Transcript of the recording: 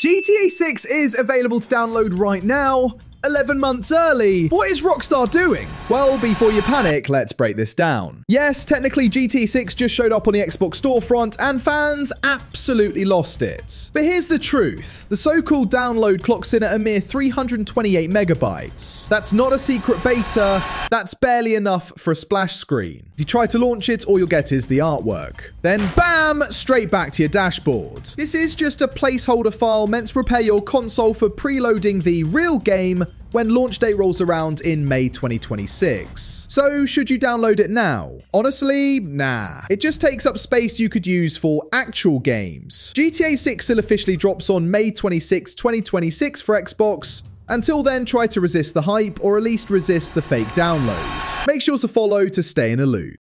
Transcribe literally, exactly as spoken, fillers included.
G T A six is available to download right now, eleven months early. What is Rockstar doing? Well, before you panic, let's break this down. Yes, technically G T A six just showed up on the Xbox storefront and fans absolutely lost it. But here's the truth. The so-called download clocks in at a mere three hundred twenty-eight megabytes. That's not a secret beta, that's barely enough for a splash screen. If you try to launch it, all you'll get is the artwork. Then bam, straight back to your dashboard. This is just a placeholder file meant to prepare your console for preloading the real game when launch date rolls around in May twenty twenty-six. So should you download it now? Honestly, nah. It just takes up space you could use for actual games. G T A six still officially drops on May twenty-sixth, twenty twenty-six for Xbox. Until then, try to resist the hype or at least resist the fake download. Make sure to follow to stay in a loop.